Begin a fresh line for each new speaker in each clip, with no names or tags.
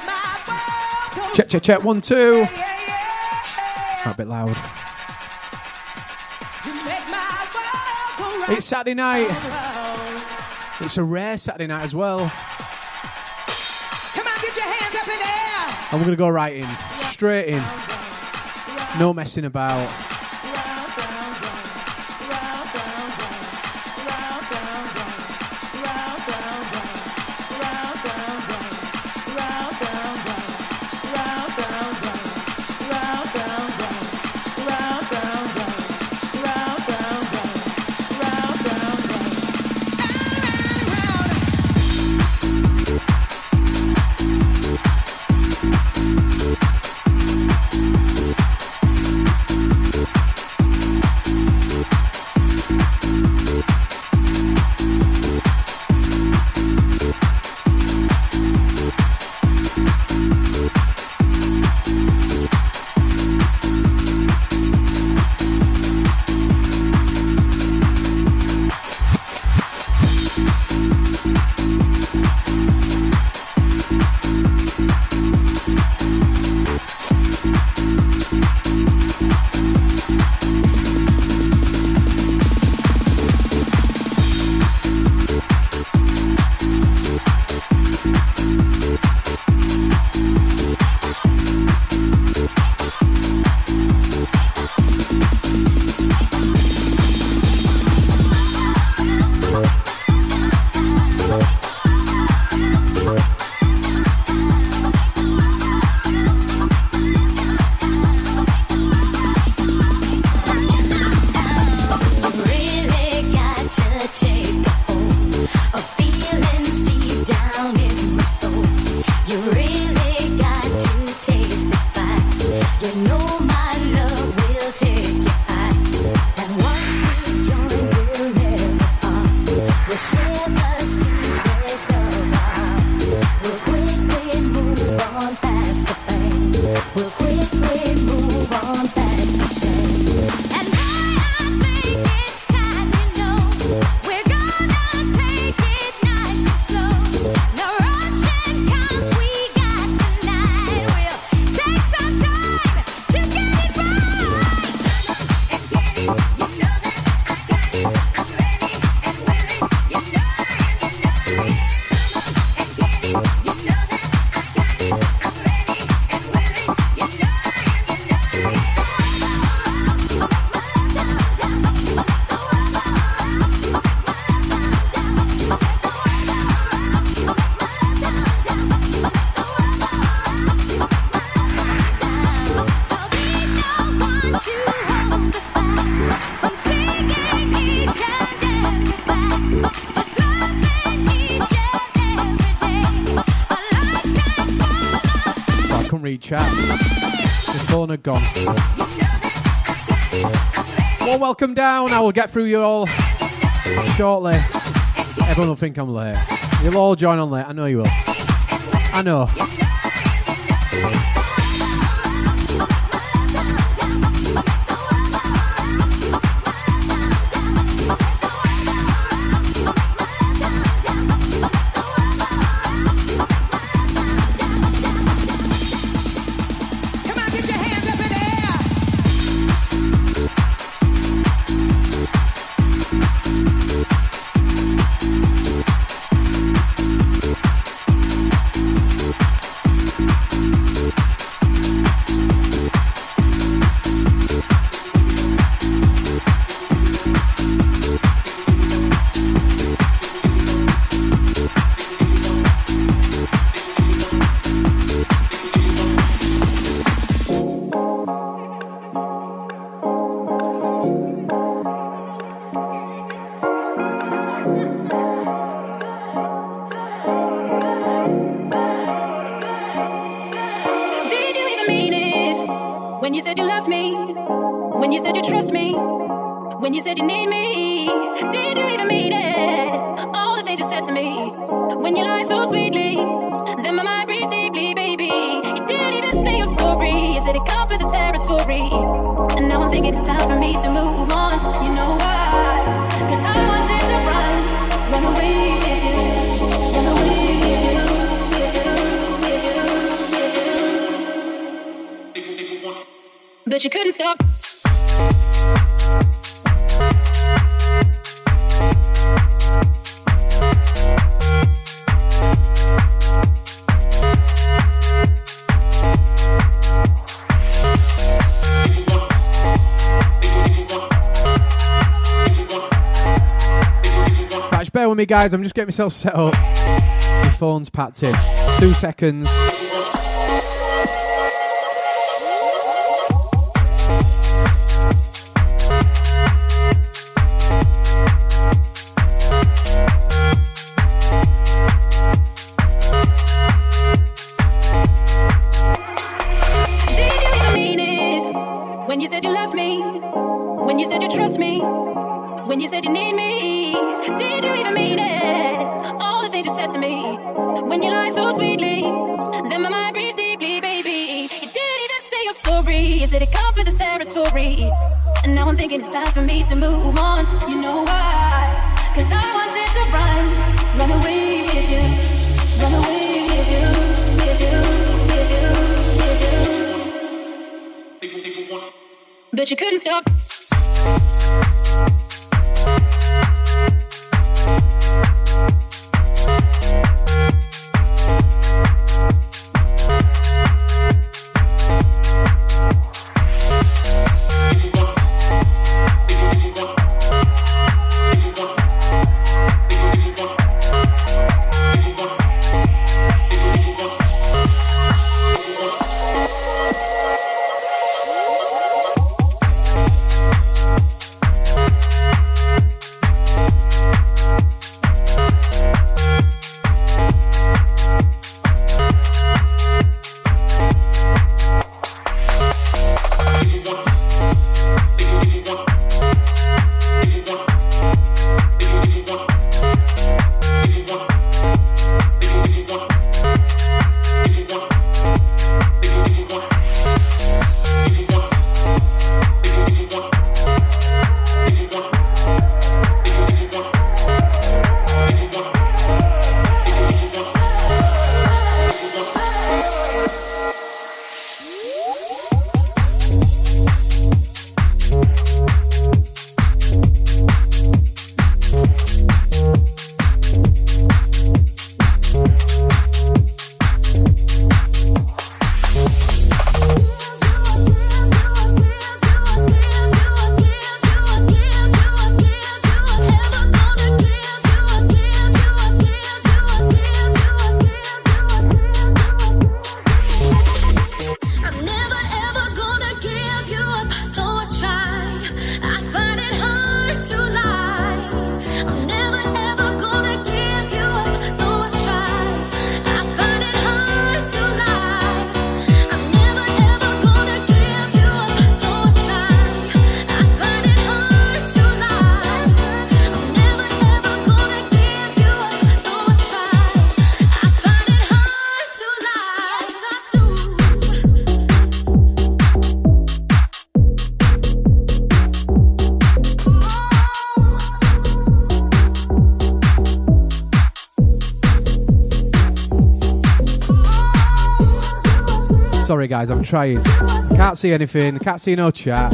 Check, check, check. 1, 2. A bit loud. It's Saturday night. It's a rare Saturday night as well.
Come on, get your hands up in the air.
And we're going to go right in. Straight in. No messing about. Chat. The phone had gone. Well, welcome down. I will get through you all shortly. Everyone will think I'm late. You'll all join on late. I know you will. I know.
Run away with you.
but you couldn't stop.
Right, bear with me, guys. I'm just getting myself set up. My phone's packed in. 2 seconds.
When you said you love me, when you said you trust me, when you said you need me, did you even mean it? All the things you said to me, when you lied so sweetly, then my mind breathes deeply, baby. You didn't even say you're sorry, you said it comes with the territory. And now I'm thinking it's time for me to move on. You know why? Cause I wanted to run away with you, run away with you, with you, with you, with you. But you couldn't stop.
Sorry guys, I'm trying. Can't see anything, can't see no chat.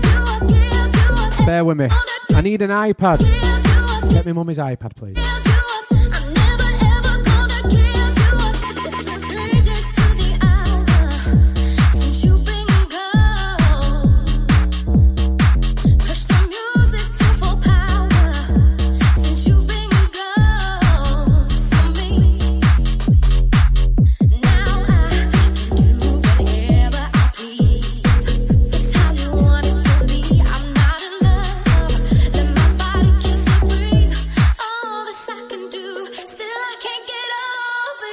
Bear with me. I need an iPad. Get me mummy's iPad, please.
Still I can't get over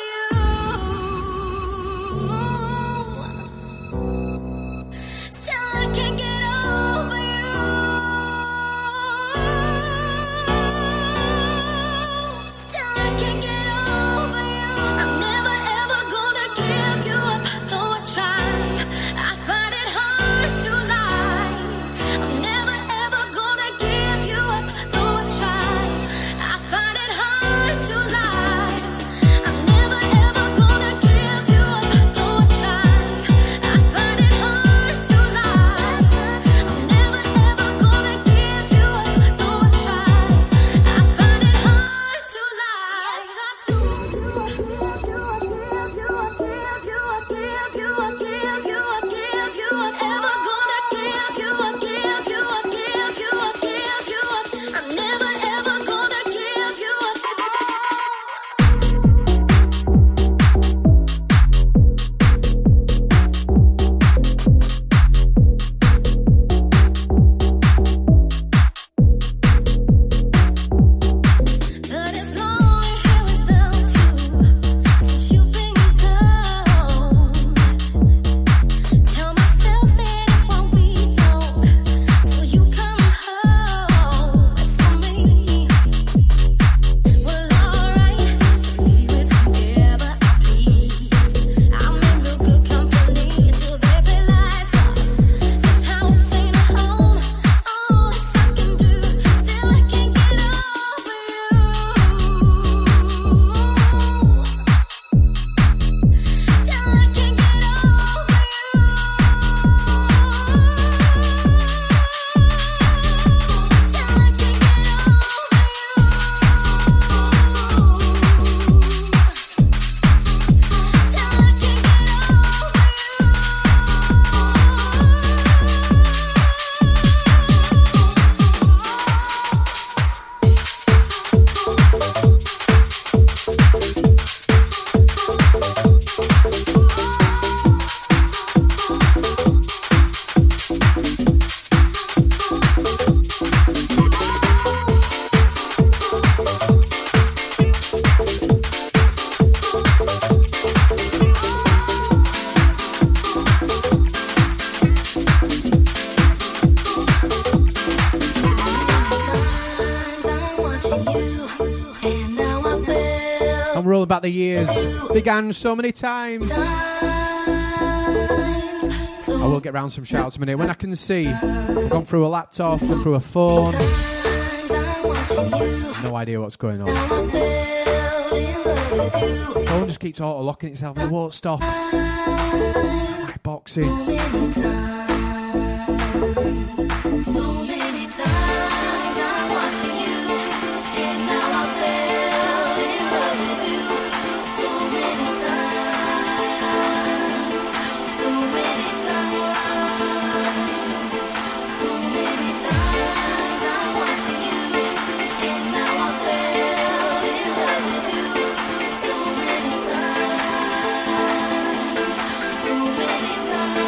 back the years. Began so many times. I will get round some shouts in a minute when I can see. I've gone through a laptop, gone through a phone. No idea what's going on. The phone just keeps auto-locking itself. It won't stop. My boxing.
So many times I'm watching you, and now I fell in love with you. So many times, so many times, so many times I'm watching you, and now I fell in love with you. So many times, so many times.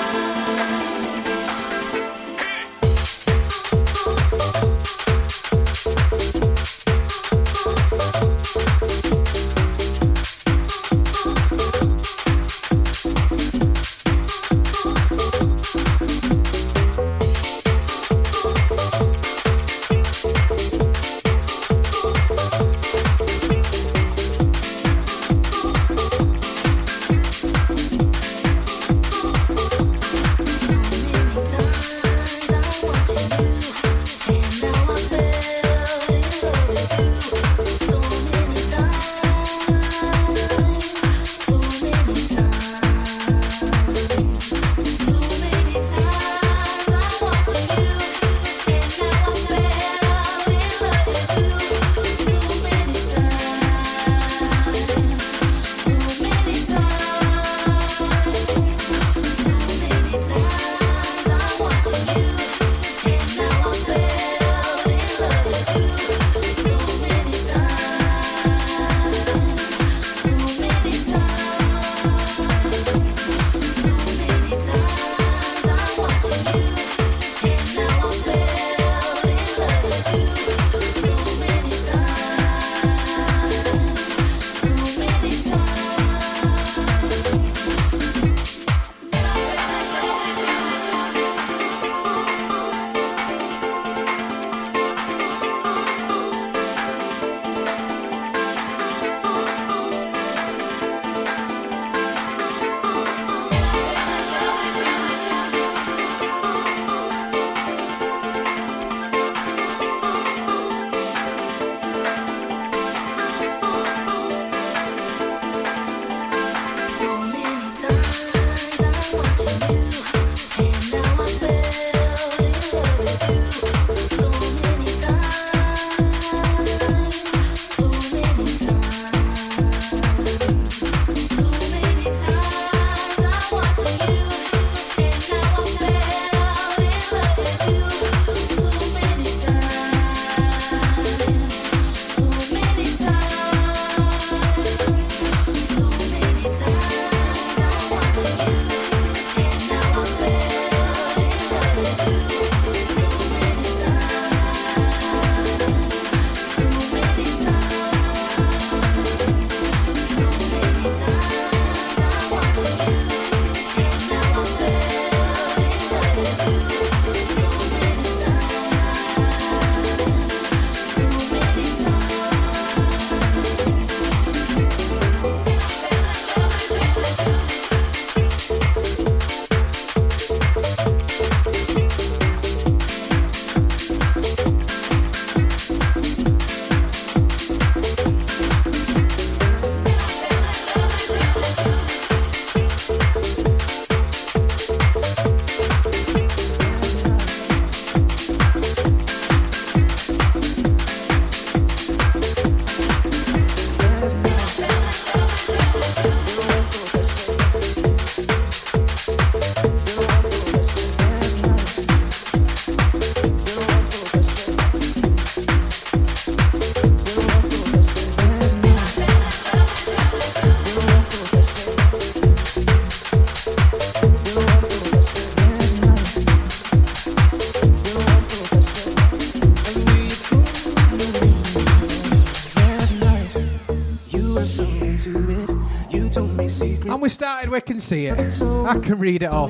And we started, we can see it. I can read it all.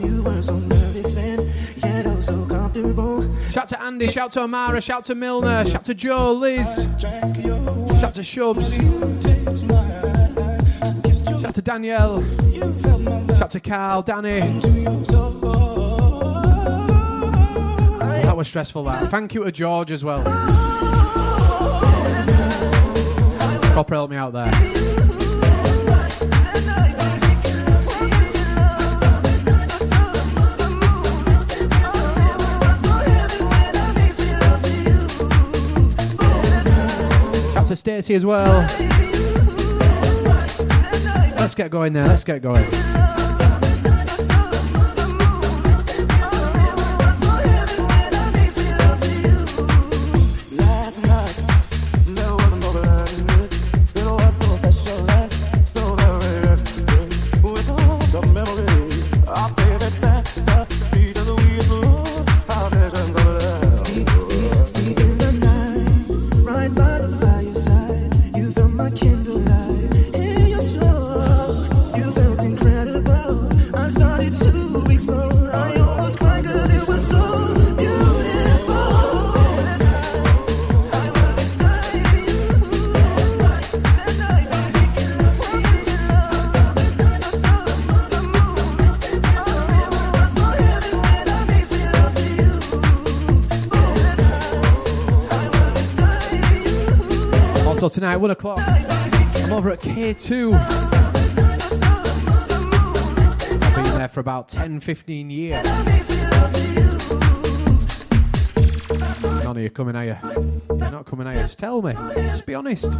Shout to Andy, shout to Amara, shout to Milner, shout to Joe, Liz, shout to Shubs. Shout to Danielle. Shout to Carl, Danny. That was stressful, that. Thank you to George as well. Proper helped me out there. Shout to Stacey as well. Let's get going there, let's get going. So tonight, 1 o'clock, I'm over at K2. I've been there for about 10-15 years. None of you coming, are you? You're not coming, are you? Just tell me. Just be honest.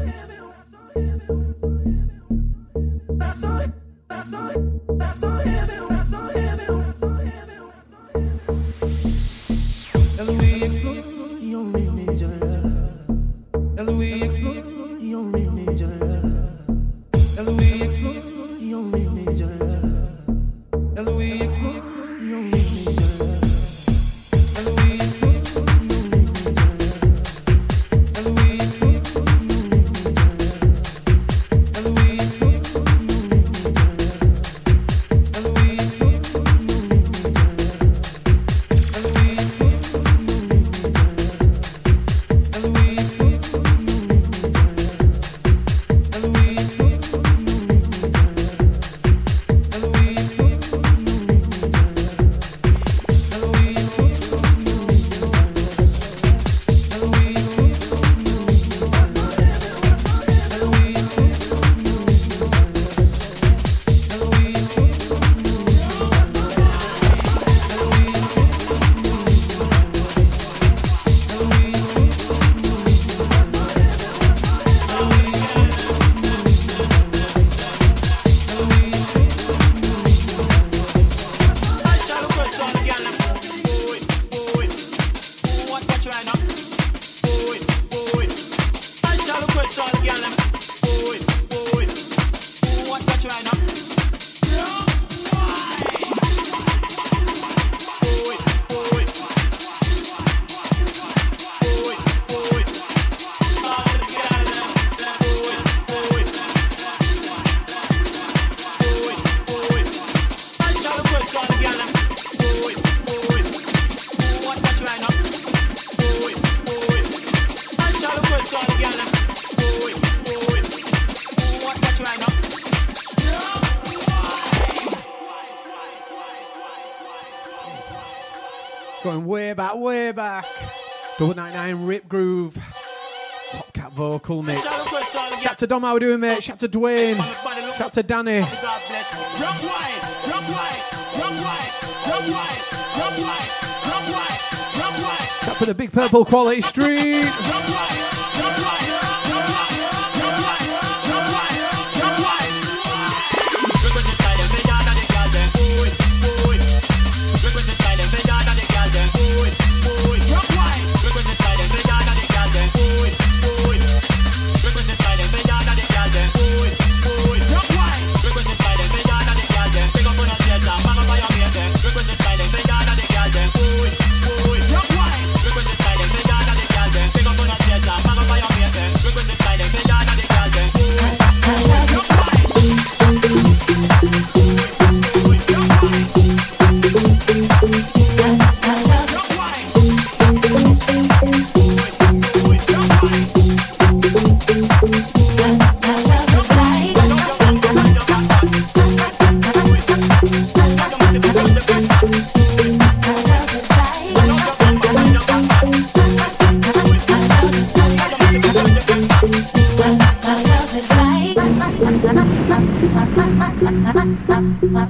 Going way back. 99 Rip Groove. Top Cat vocal mix. Shout to Dom, how we doing, mate? Shout to Dwayne. Shout to Danny. Shout to the Big Purple Quality Street.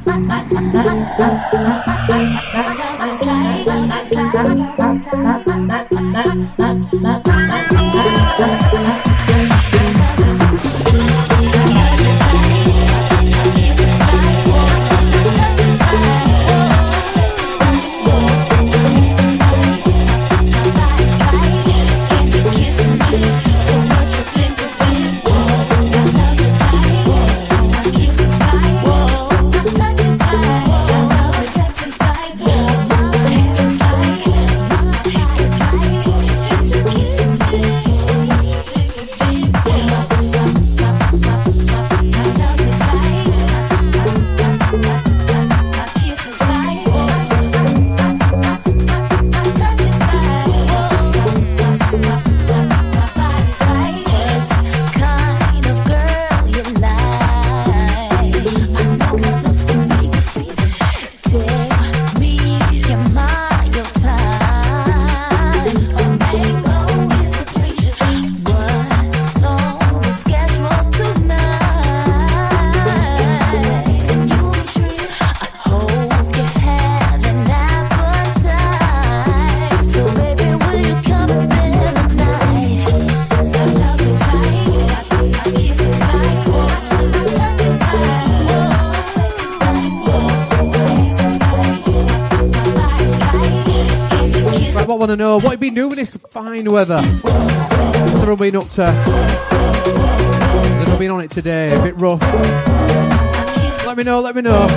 Want to know what you've been doing this fine weather. What's everyone been up to? They've not been on it today, a bit rough. Let me know.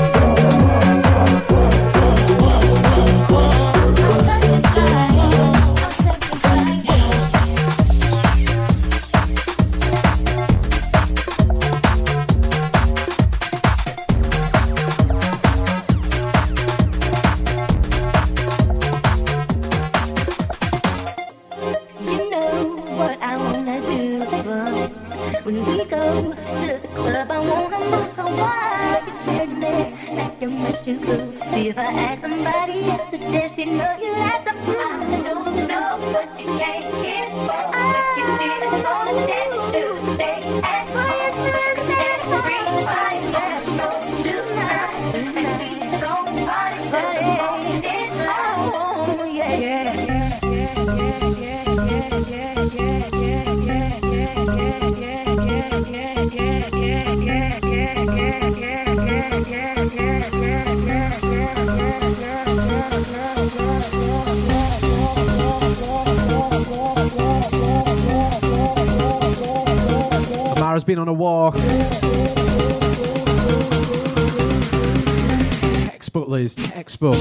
Amara's been on a walk. Textbook, Liz, textbook.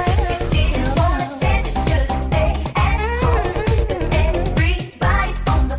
On the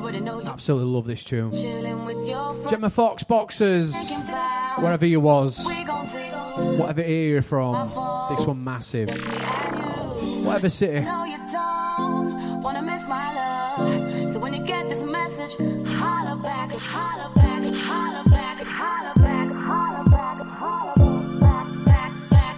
Absolutely love this tune. Gemma Fox, Boxers, wherever you was, whatever area you're from, this one massive. Whatever city.
Wanna miss my love. So when you get this message, holler back, holler back, holler back, holler back, holler back, holler back, back,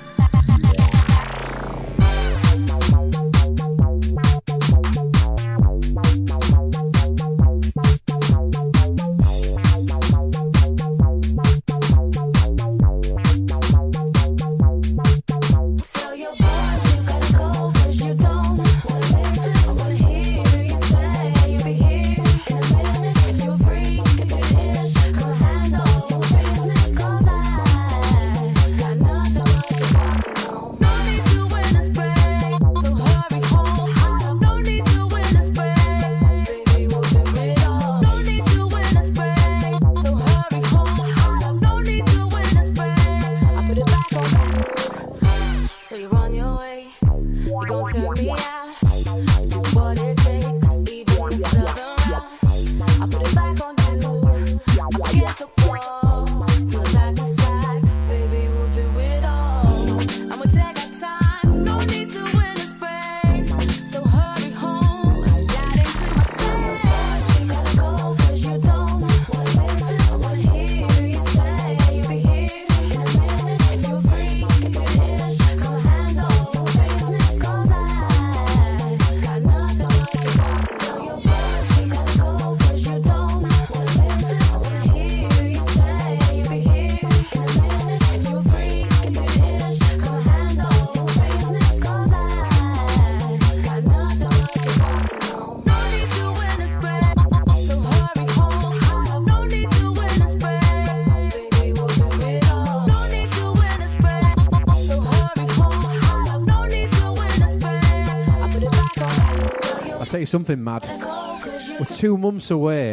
Something mad. We're 2 months away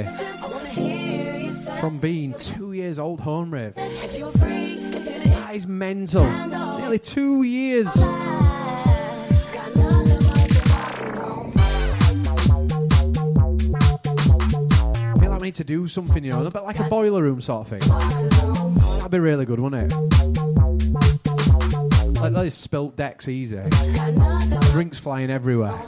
from being 2 years old home rave. That is mental. Nearly 2 years. I feel like we need to do something, you know, a bit like a boiler room sort of thing. That'd be really good, wouldn't it? Like those spilt decks easy. Drinks flying everywhere.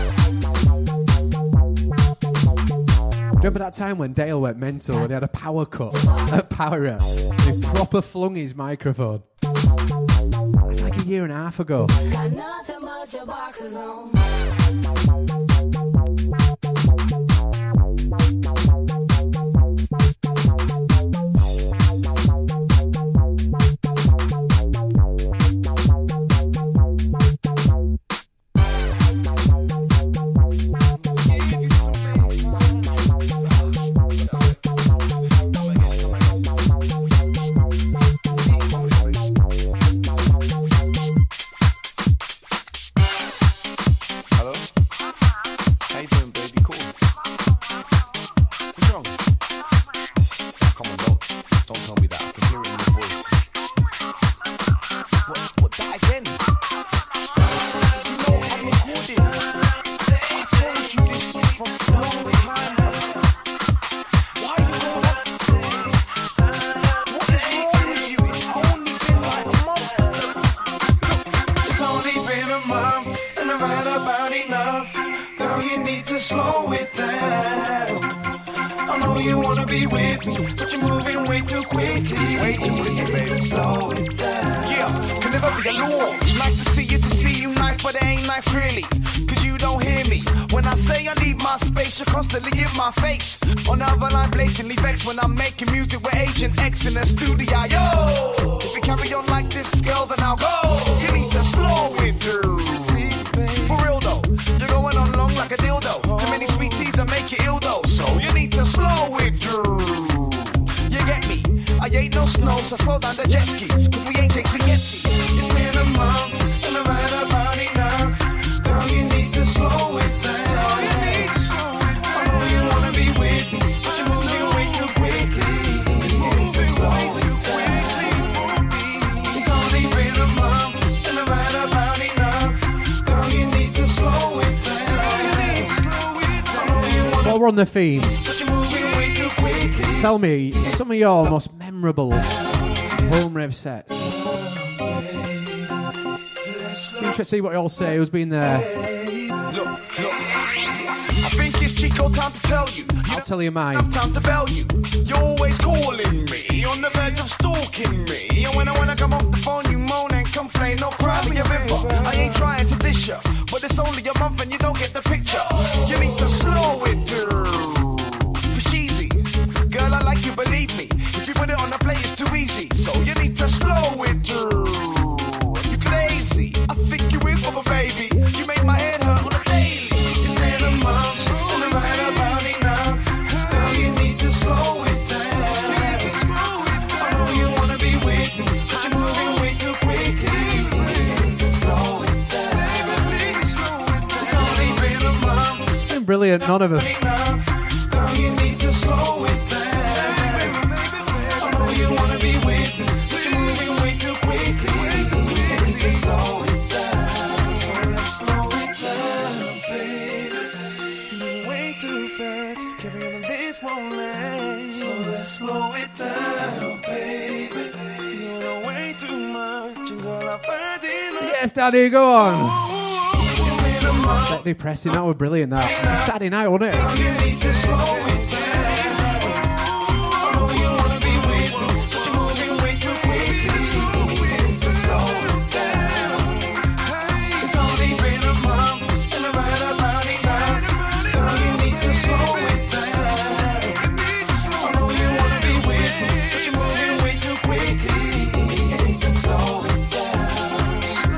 Remember that time when Dale went mental and he had a power cut at Power Up? He proper flung his microphone. That's like a year and a half ago.
Got nothing but your boxes on.
When I'm making music with Agent X in the studio, yo. If you carry on like this, girl, then I'll go. You need to slow it down. For real though, you're going on long like a dildo. Too many sweeties and make you ill though. So you need to slow it down. You get me? I ain't no snow, so slow down the jet skis. Cause we ain't chasing Yetis. It's been a month and I've had about enough. Girl, you need to slow it down. You need to slow it down. I know you wanna be with me.
While we're on the theme, Tell me some of your most memorable home rave sets. Interested to see what you all say. Who's been there?
Look. I think it's Chico time to tell you.
I'll tell you mine.
Enough time to bell you. You're always calling me, on the verge of stalking me. And when I wanna come off the phone, you moan and complain. No cry me a river. I ain't trying to dish ya, but it's only a month and you don't get the picture. You need to slow it down. For cheesy, girl, I like you, believe me. If you put it on the plate, it's too easy. So you need to slow it down. You crazy? I think you in for a baby. You make my head hurt on a daily. It's been a month and I'm right about enough. Girl, you need to slow it down. You need to slow it down. I know you wanna be with me, but you're moving way too quickly. You need to slow it down. Baby, please slow it down. It's only been a month.
Been brilliant, none of us.
Girl, you need to slow it down. I know you wanna be with me, but you're moving way too quickly. You need to slow it down. So let's slow it down, baby. You're moving way too fast. If you carry on, this won't last. So let's slow it down, baby. You know way too much, and girl, I find enough.
Yes, Daddy, go on.
It's been a month.
That depressing, that was brilliant, that. Saturday night, wasn't it?
You need to slow it down. I know you wanna be with me, but you're moving way too quickly. You need to slow it down. It's only been a month, and I'm right about enough. Girl, you need to slow it down. I know you wanna be with me, but you're moving way too quickly. You need to slow it down.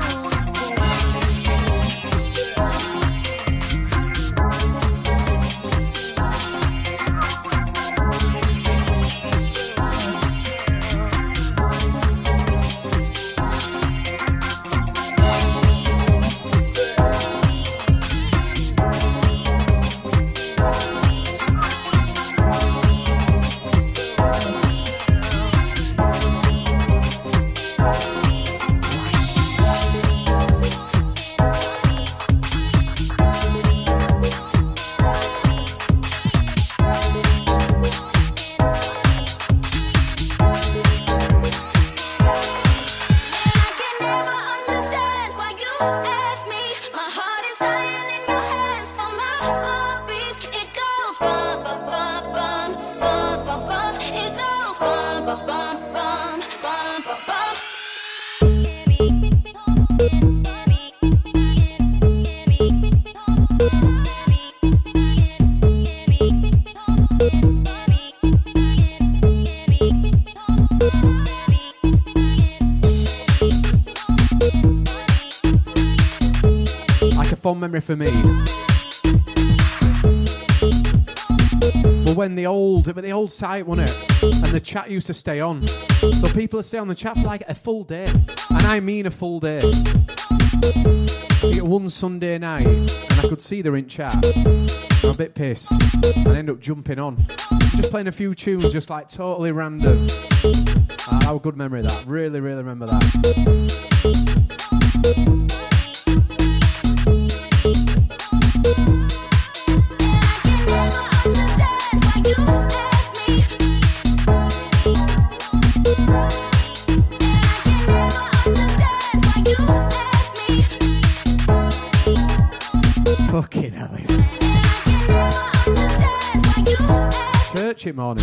Fond memory for me. Well, when the old site, wasn't it? And the chat used to stay on. So people would stay on the chat for like a full day. And I mean a full day. I get one Sunday night and I could see they're in chat. I'm a bit pissed. And I end up jumping on. Just playing a few tunes, just like totally random. I have a good memory of that. Really, really remember that. Fucking hell. Church it morning.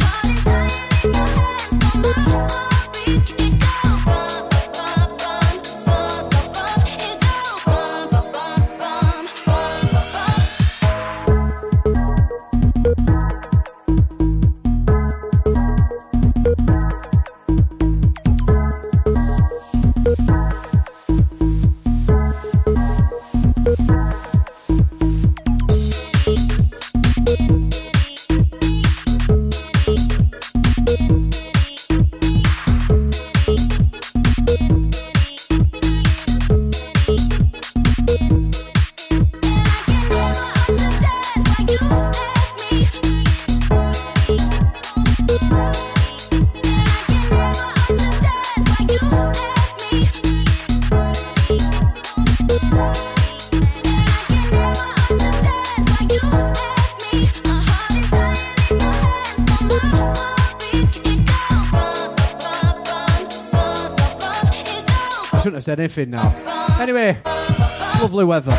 shouldn't have said anything now. Anyway, lovely weather.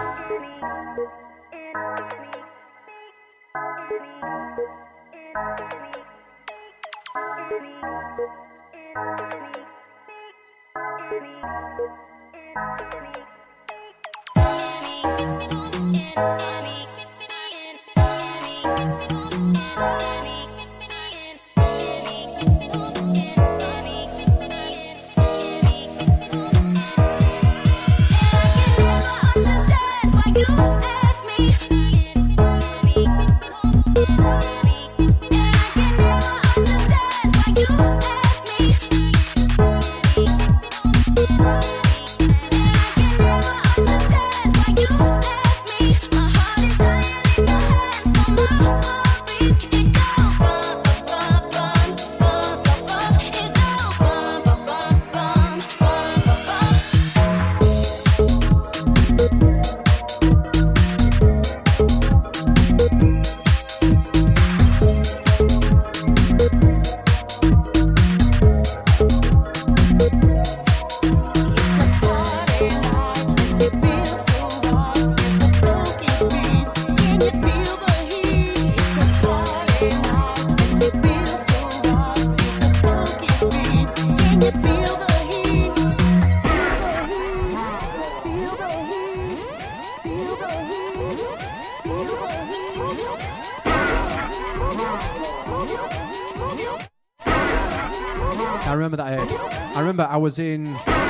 I was in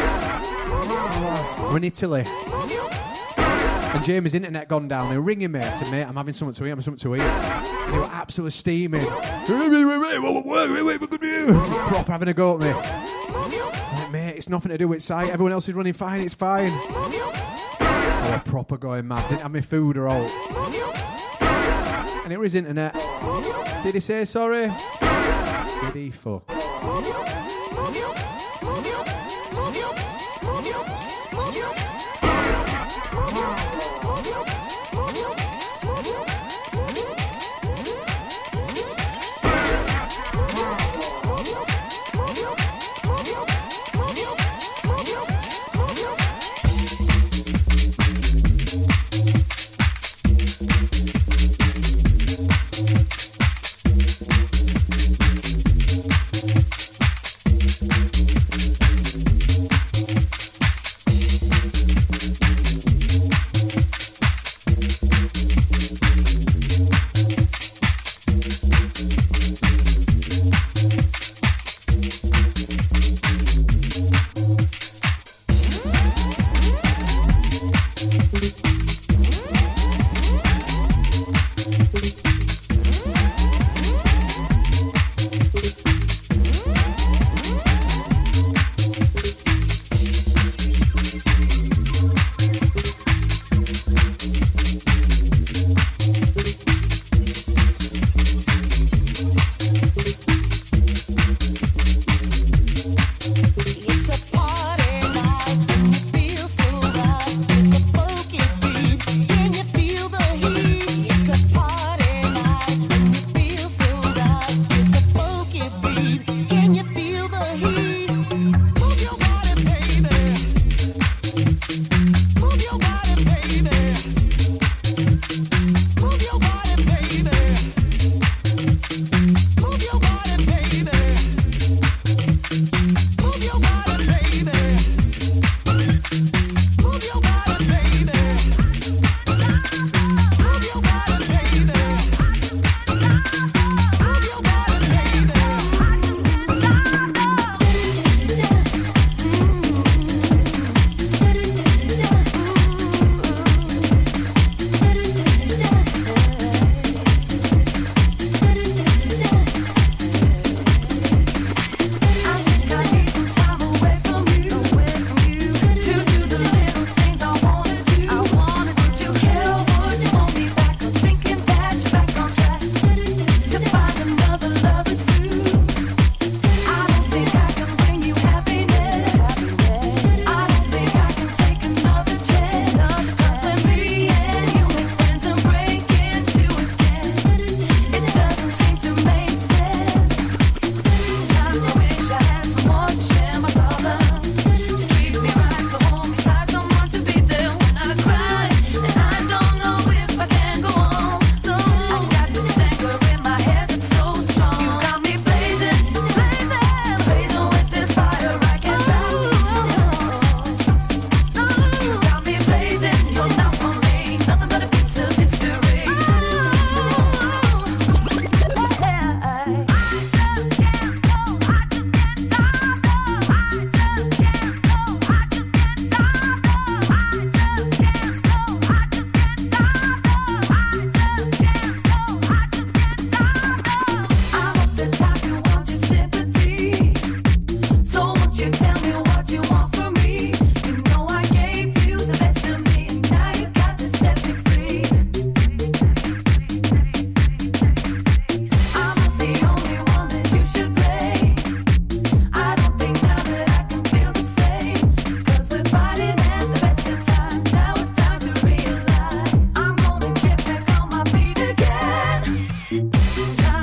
Italy and Jamie's internet gone down. They were ringing me. I said, mate, I'm having something to eat. And they were absolutely steaming. Proper having a go at me. I'm like, mate, it's nothing to do with sight. Everyone else is running fine. It's fine. I was proper going mad. Didn't have my food or all. And it was his internet. Did he say sorry? Did he fuck?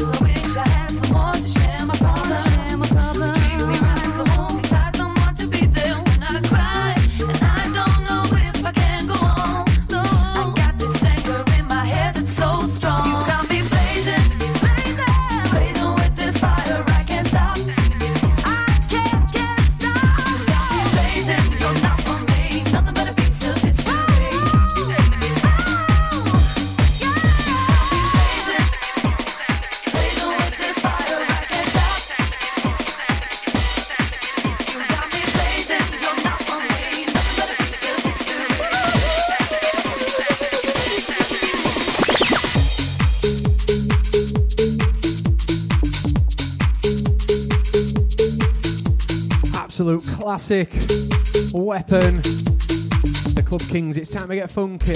Classic Weapon, the Club Kings. It's time to get funky.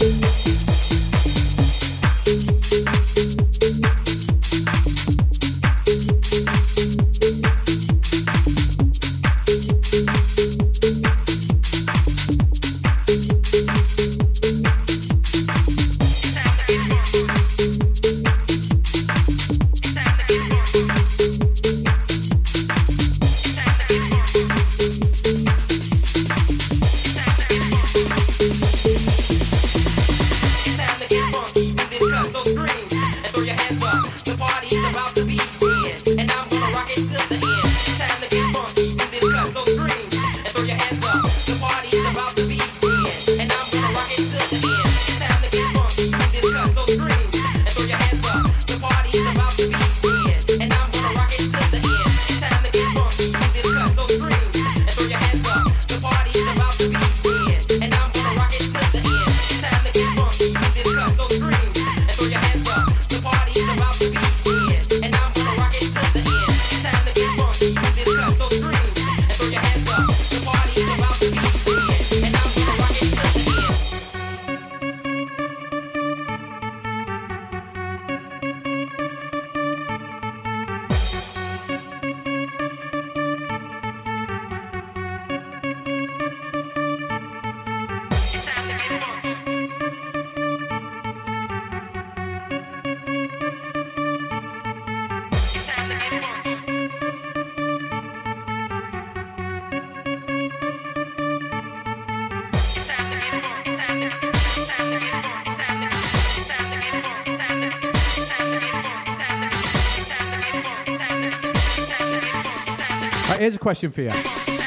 Here's a question for you, and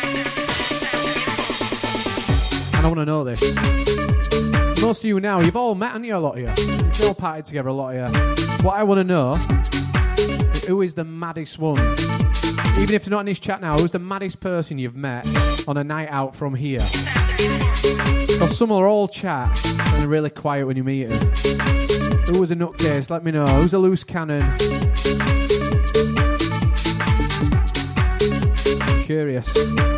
I want to know this. Most of you now, you've all met, haven't you, a lot of you? You've all partied together, a lot of you. What I want to know is who is the maddest one? Even if they're not in this chat now, who's the maddest person you've met on a night out from here? Because some are all chat and they're really quiet when you meet them. Who was a nutcase? Let me know. Who's a loose cannon? Curious.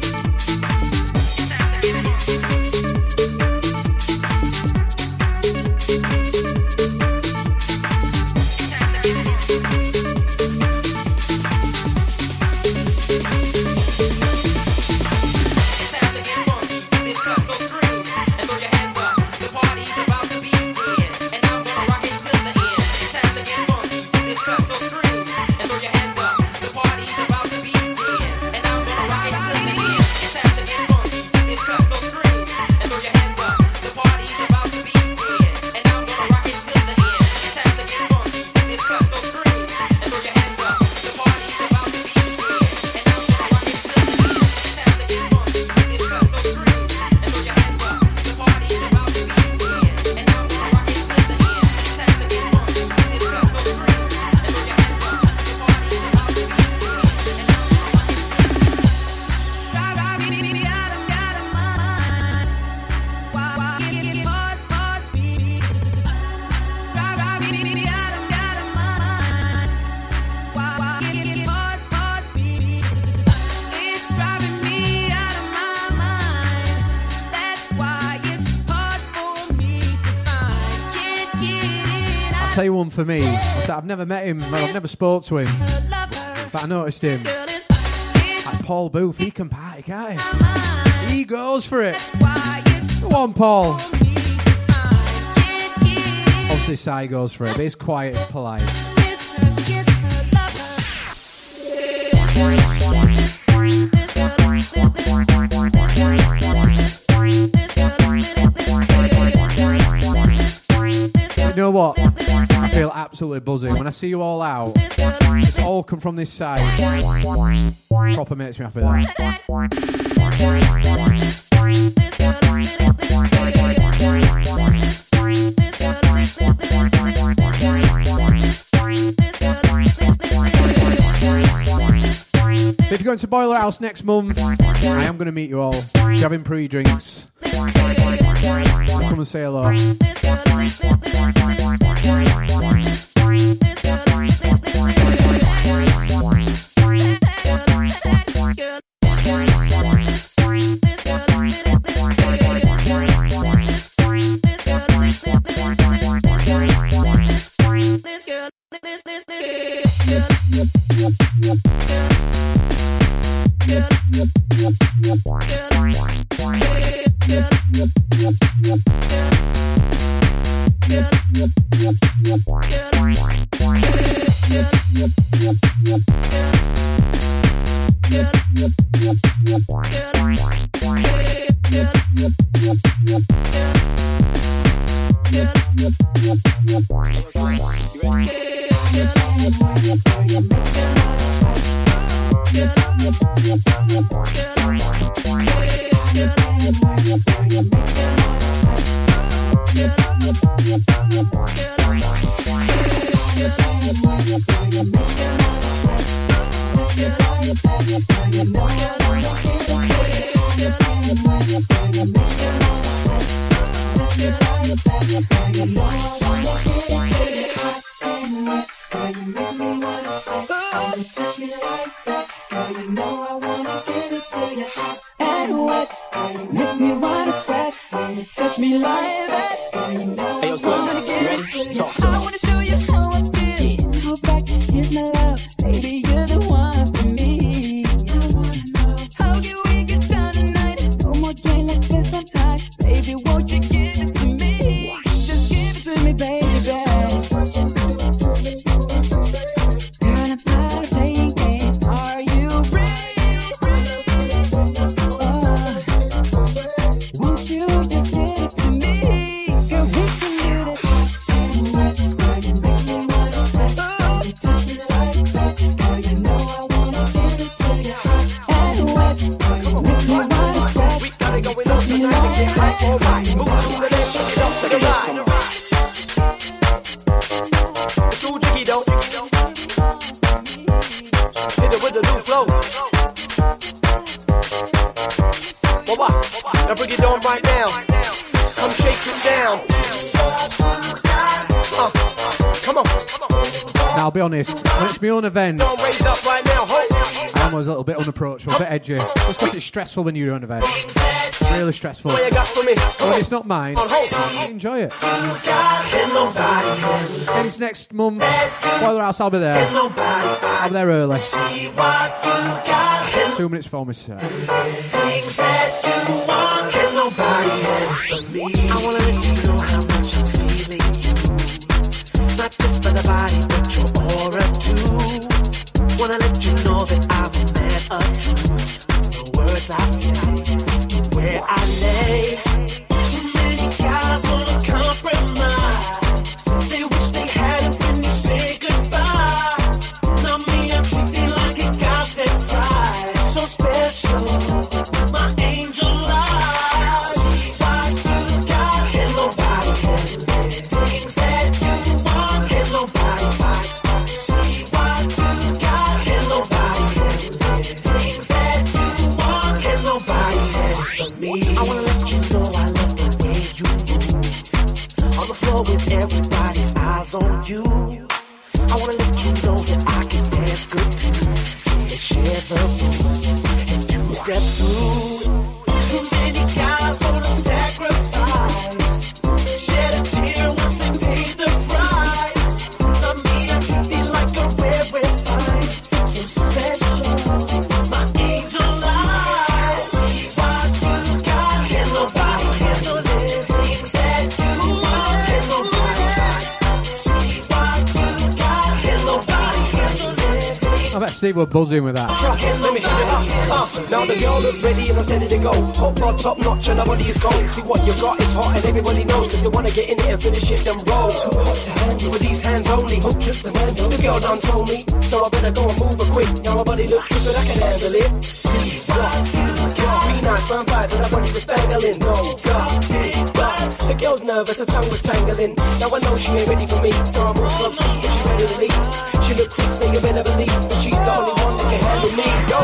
Tell you one for me. I've never met him, I've never spoke to him, but I noticed him. Like Paul Booth, he can party, can't he? He goes for it. Go on, Paul. Obviously, Sai goes for it, but he's quiet and polite. absolutely buzzing. When I see you all out, it's all come from this side. Proper makes me happy that. So if you're going to Boiler House next month, I am going to meet you all. If you're having pre-drinks, come and say hello. Event. I was a little bit unapproachable, a bit edgy. Just because it's stressful when you're on an event. Really stressful. But when it's not mine, I enjoy it. And it's next month. Boiler House, I'll be there. I'll be there early. 2 minutes for me, sir. Things that you want, can nobody else believe. I wanna let you know how much I'm feeling you. Not just for the body, but your aura too. Wanna let you know that I'm a man of truth. The words I say, where I lay. Too many guys wanna compromise. They wish they had it when you say goodbye. Now me, I treat it like a godsend prize. So special, my angel lies. See what you got, can nobody handle it. Things that you want, can nobody buy. See what you got, can nobody handle it. Things that you want, can nobody handle me. I wanna let you know I love the way you move. On the floor with everybody's eyes on you. I wanna let you know that I can dance good too. So let's share the room and two-step through. Too many guys wanna sacrifice. Shed a tear once they paid the price. Now me, I treat me like a rare fine. So special, my angel eyes. See what you got, can nobody handle it. Things that you want, can nobody buy. See what you got, can nobody handle it. I bet Steve was buzzing with that.
Now the girl look ready and I'm ready to go. Hot rod, top notch, and nobody is cold. See what you got is hot and everybody knows. Cause you wanna get in it and finish it, then roll. Too hot to handle with these hands only. Hope just the man, the girl done told me. So I better go and move her quick. Now my body looks good, but I can handle it. See what you got. 3 nights, round 5, and her body was bangling. No, God, but the girl's nervous, her tongue was tangling. Now I know she ain't ready for me, so I move up, see if she's ready to leave. She look crazy, so you better believe that she's the only one that can handle me. Yo,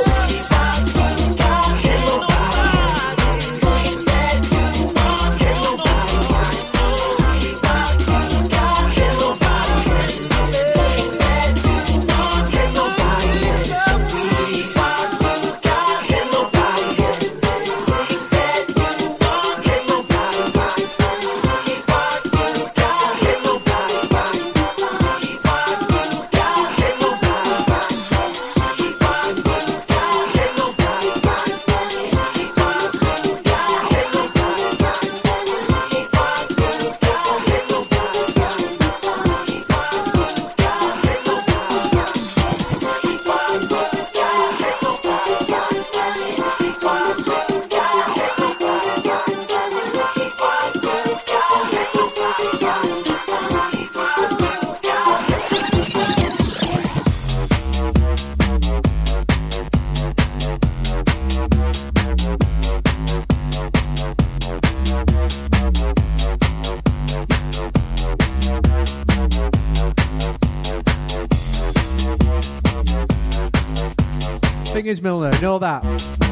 Fingers Milner, know that.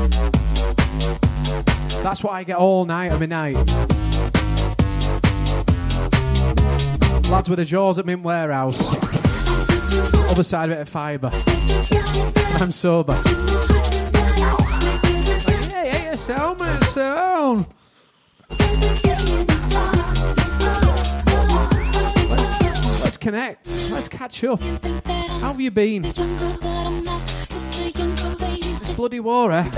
That's what I get all night at midnight. Lads with the jaws at Mint Warehouse. Other side of it at Fibre. I'm sober. Hey, it's sound, man, it's sound. Let's connect. Let's catch up. How have you been? It's bloody war, eh?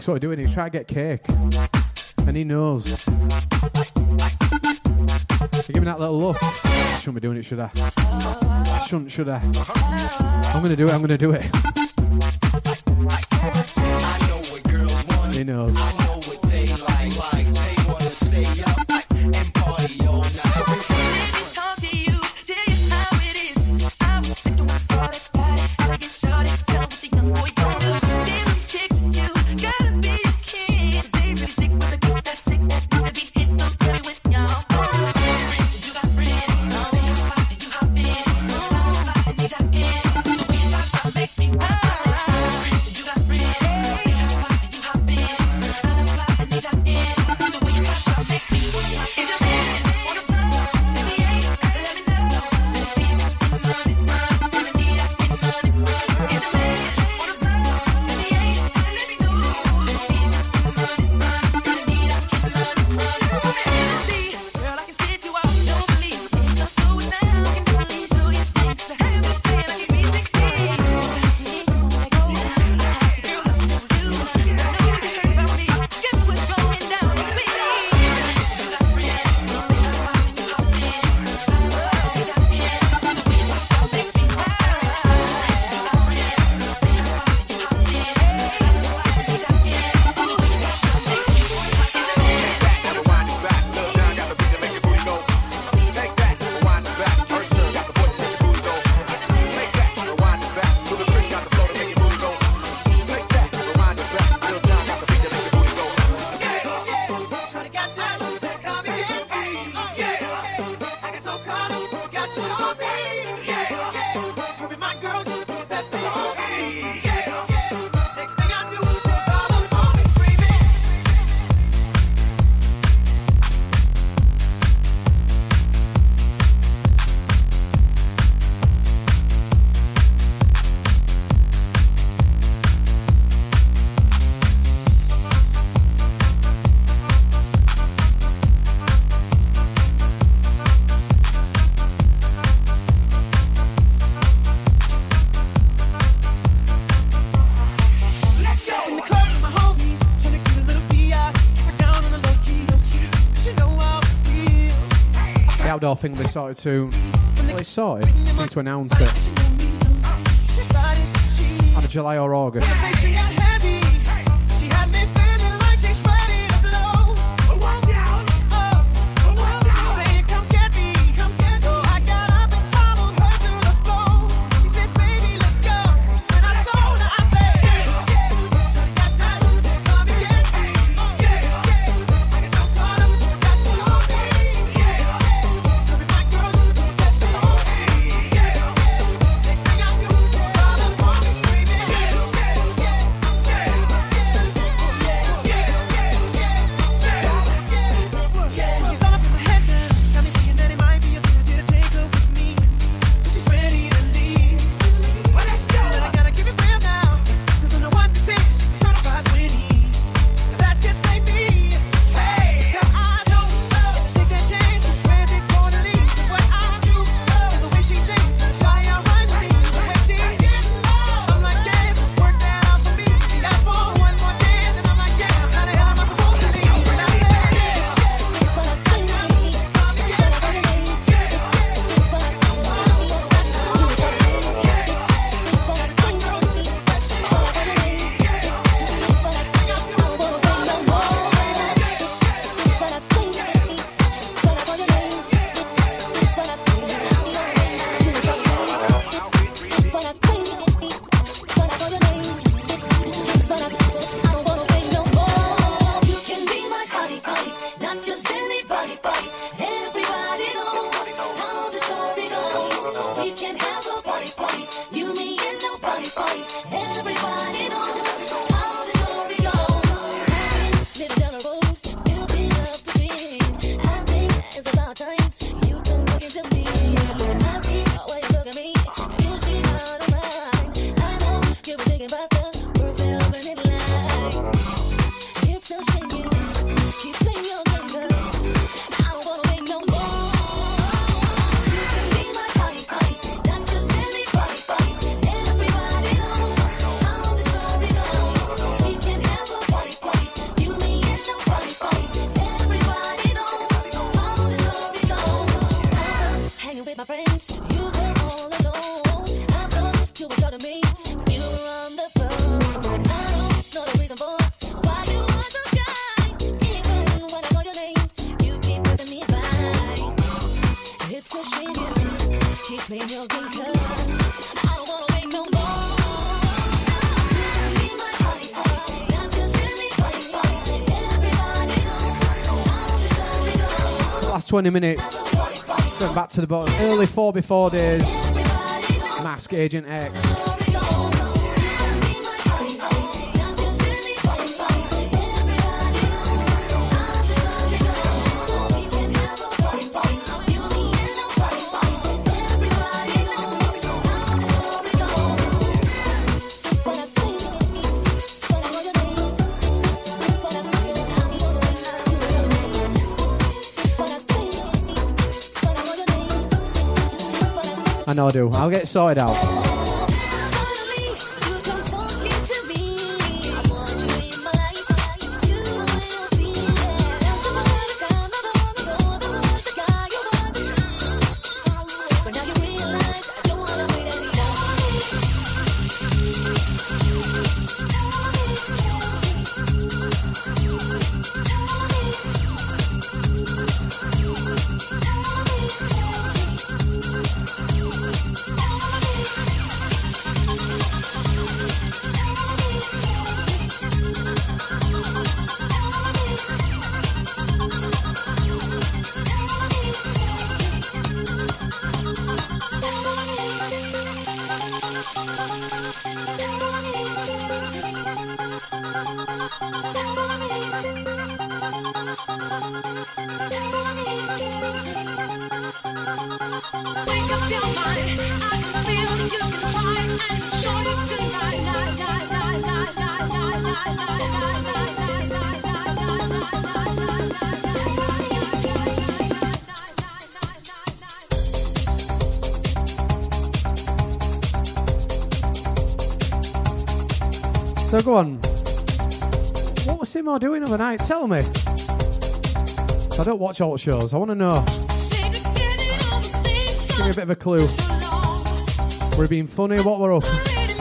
Jake's what we're doing. He's trying to get cake. And he knows. Give me that little look. I shouldn't be doing it, should I? I shouldn't, should I? I'm going to do it, I'm going to do it. He knows.
I know what they like. They want to stay up and party all night.
Outdoor thing will be sorted soon. Well, it's sorted. I need to announce it. Either July or August. 20 minutes. Went back to the bottom. Early 4x4 days. Mask Agent X. I know I do. I'll get it sorted out. So go on. What was Simo doing overnight? Tell me. I don't watch alt shows. I want to know. Give me a bit of a clue. Were we being funny? What were up?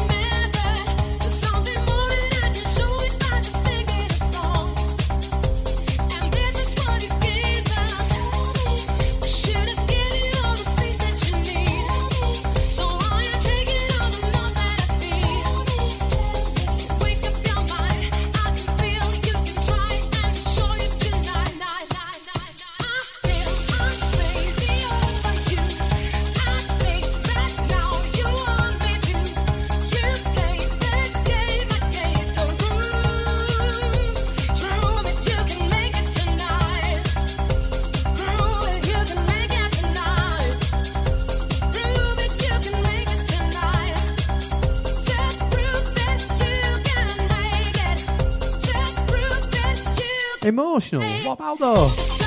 Emotional? What about though?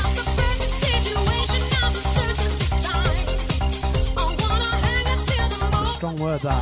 That's a strong word, that.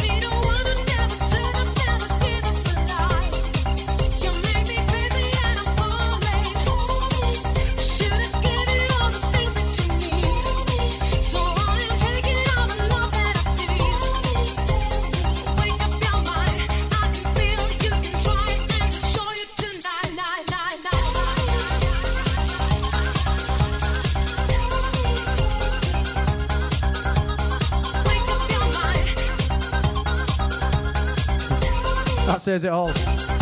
That says it all.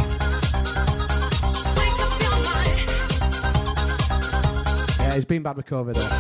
Yeah, he's been bad with COVID though.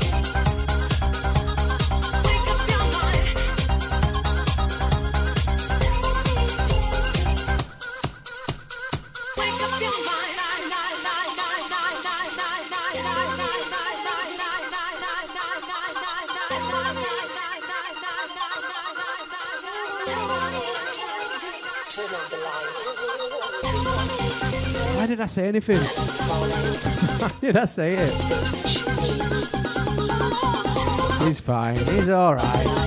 Why did I say anything? Why did I say it? He's fine. He's all right.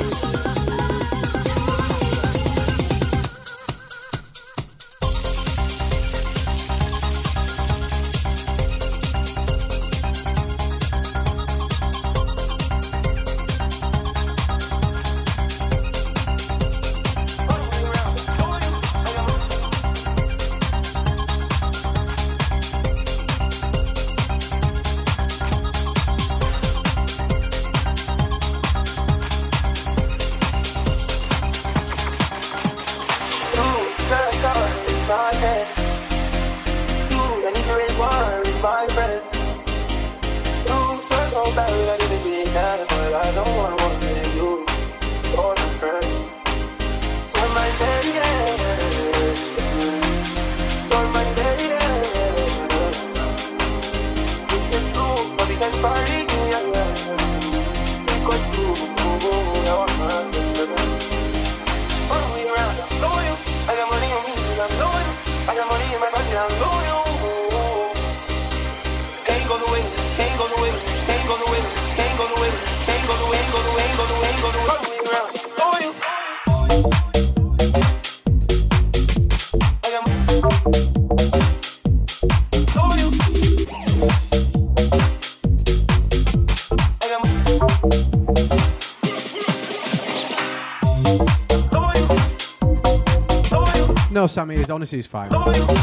No, Sammy, his honesty is fine.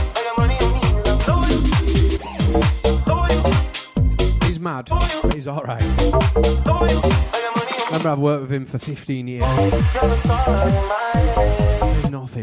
He's mad, but he's alright. Remember, I've worked with him for 15 years. There's nothing.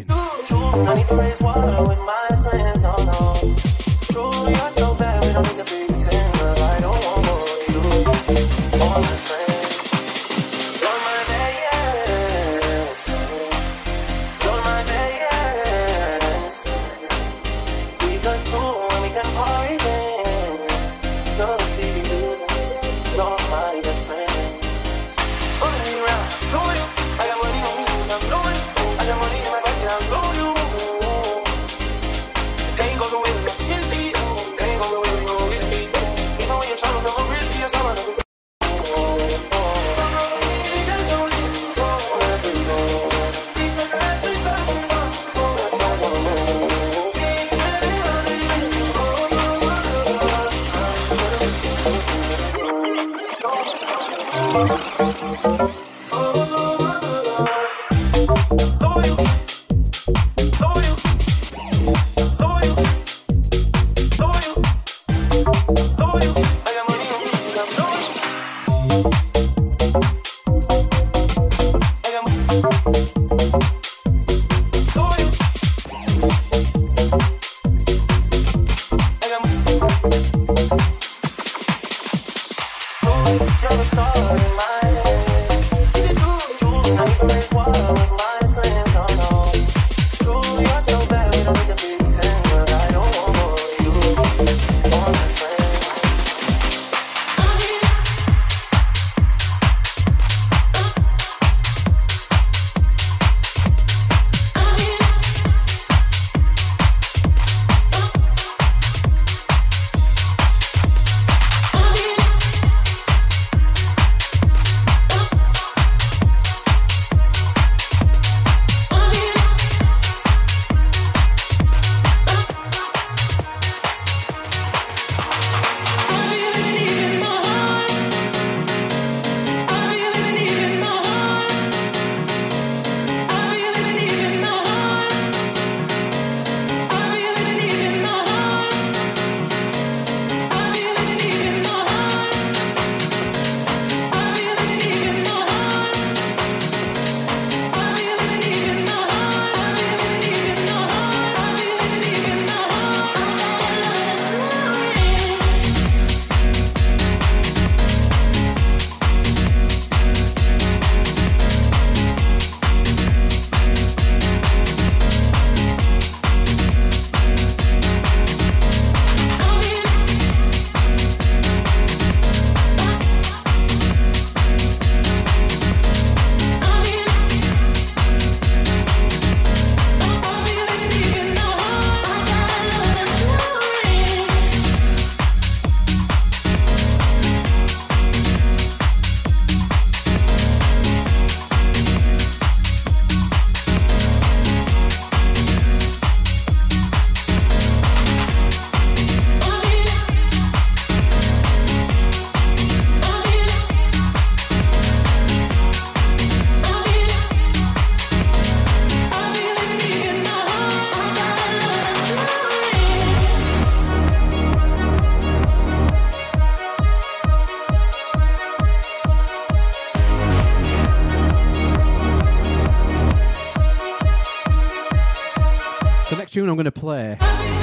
Tune I'm going to play.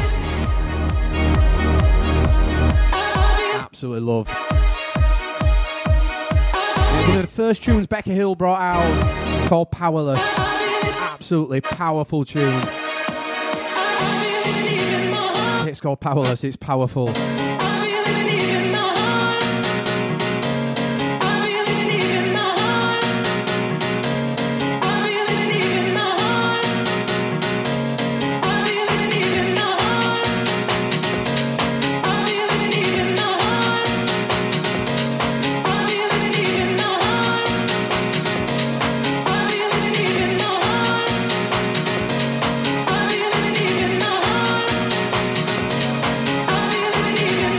Absolutely love. One of the first tunes Becca Hill brought out. It's called Powerless. Absolutely powerful tune. It's called Powerless. It's powerful.
I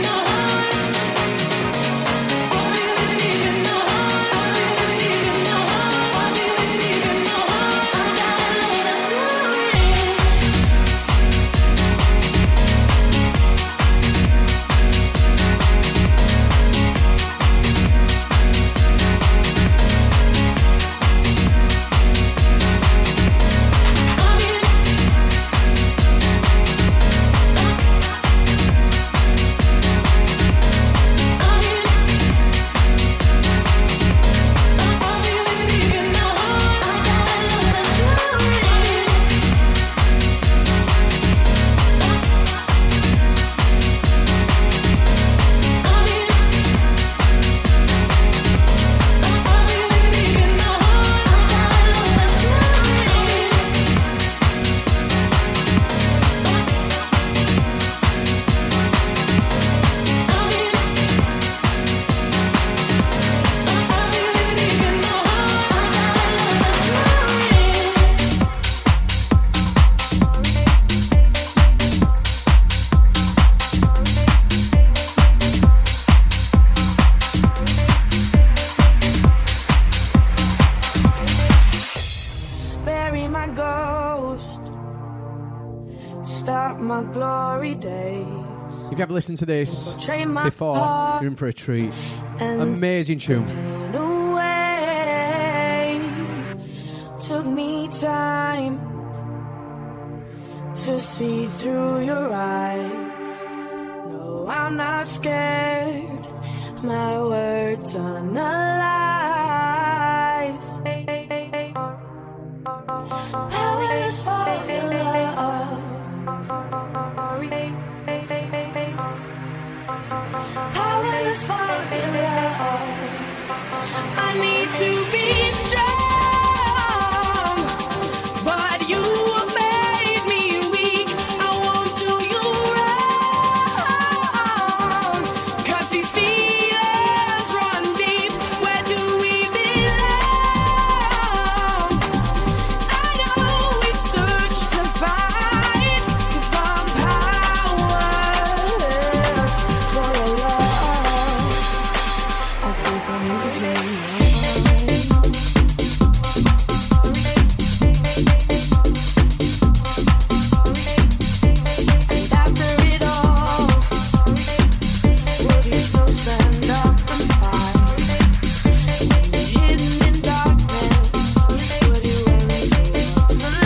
my ghost, stop my glory days.
If you ever listened to this
Trade my
before,
heart
you're in for a treat.
and
Amazing tune.
pain away. Took me time to see through your eyes. No, I'm not scared. My words are not lies. Powerless for your love. Powerless for your love. I need to be strong, but you have made me weak. I won't do you wrong, 'cause these feelings run deep. Where do we belong? I know we've searched to find, 'cause I'm powerless for your love. I think I'm losing my mind. And after it all, would you still stand up and fight? When you're hidden in darkness, would you run towards the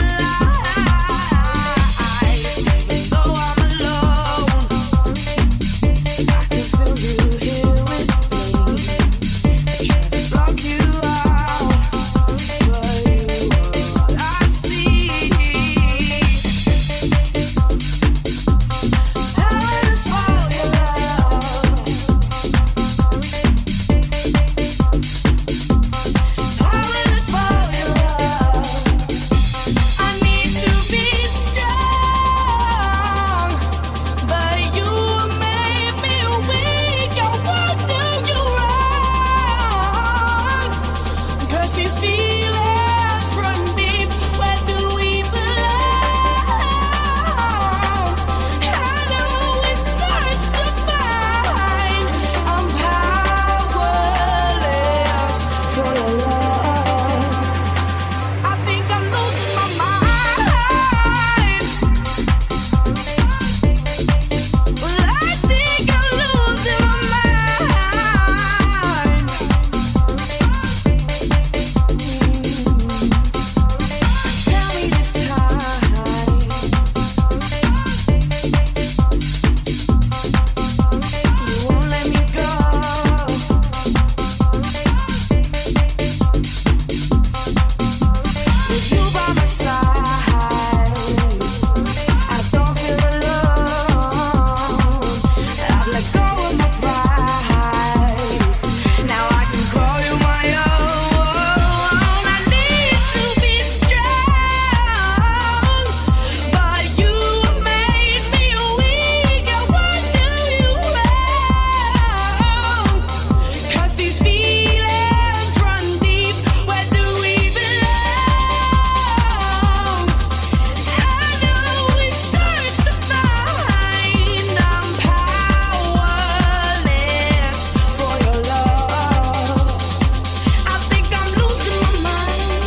light? Even though I'm alone, I can feel you here with me. I try to block you out, but you all I see. Powerless for your love. Powerless for your love. I need to be strong, but you made me weak. I won't do you wrong, 'cause these feelings run deep. Where do we belong? I know we search to find. I'm powerless for your love. I think I'm losing my mind. Well, I think I'm losing my mind. Tell me this time, you won't let me go. With you by my side, I don't feel alone. I've let go of my pride. Now I can call you my own. I need to be strong, but you made me weak. I won't do you wrong, 'cause these feelings run deep. Where do we belong? I know we've searched to find. I'm powerless for your love. I think I'm losing my mind.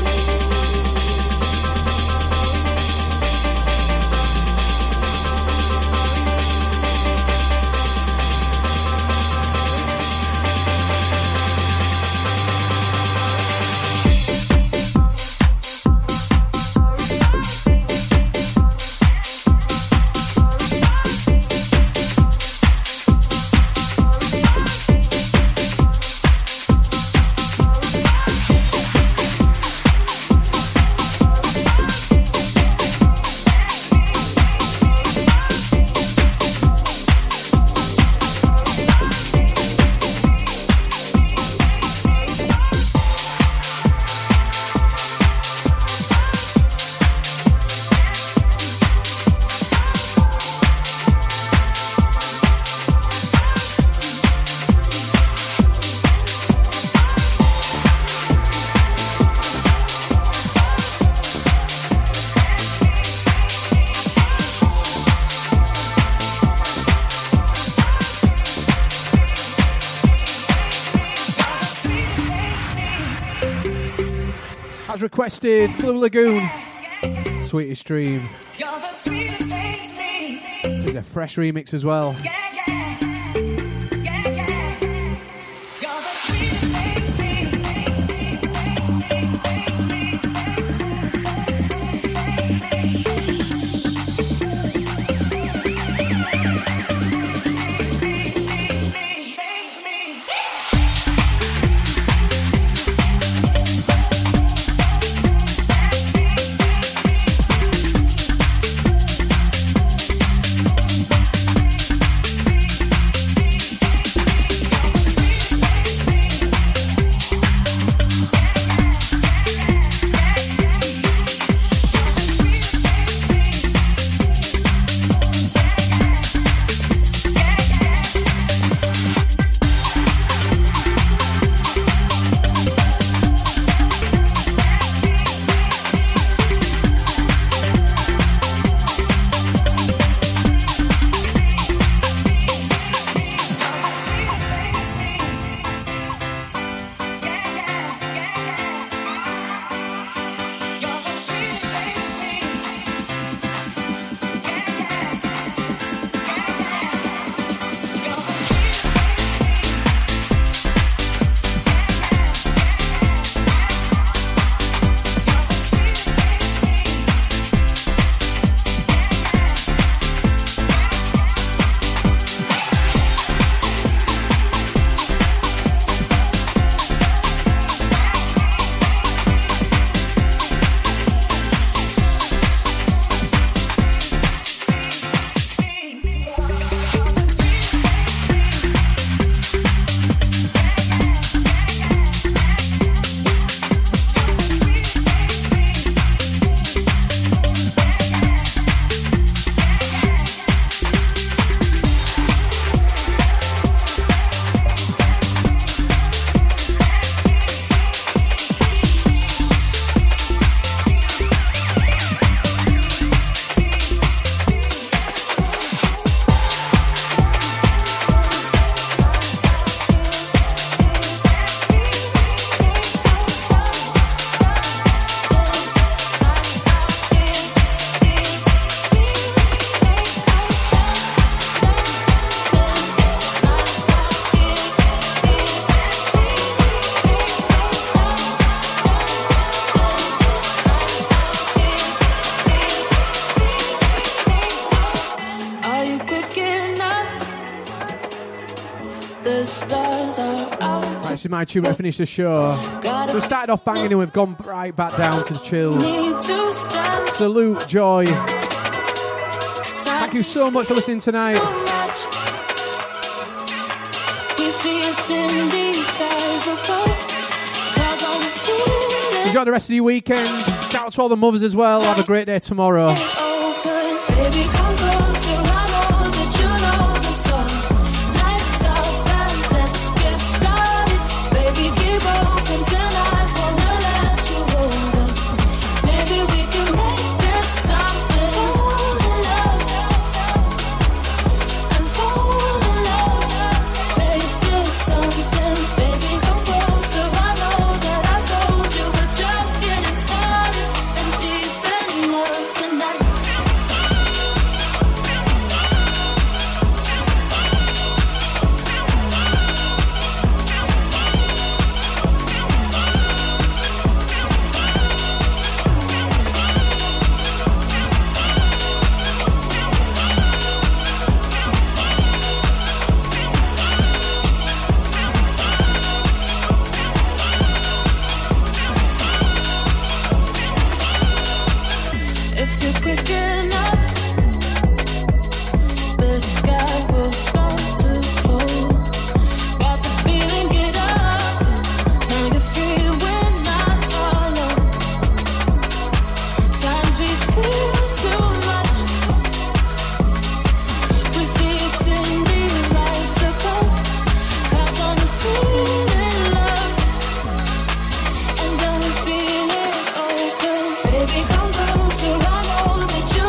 As requested, Blue Lagoon. Sweetest Dream.
You're the sweetest thing to me.
There's a fresh remix as well.
Yeah, yeah. Yeah, yeah. You're the sweetest thing to me.
Right, this is my tune to finish the show. So we started off banging and we've gone right back down to the chill. Salute, Joy. Thank you so much for listening tonight. Enjoy the rest of your weekend. Shout out to all the mothers as well. Have a great day tomorrow.
Baby, come closer, I know that you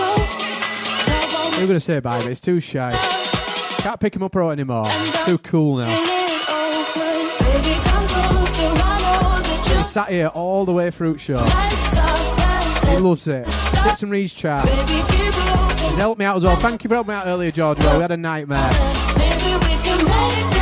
We're going to say bye, but it's too shy. Can't pick him up right anymore. Too cool now. He's sat here all the way through show. He loves it. Sits and reads chart. He's helped me out as well. Thank you for helping me out earlier, George. Well, we had a nightmare.